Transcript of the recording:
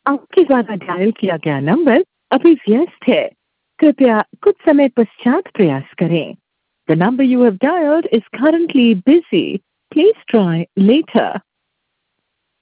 आपके द्वारा डायल किया गया नंबर अभी व्यस्त है। कृपया कुछ समय पश्चात प्रयास करें। The number you have dialed is currently busy. Please try later.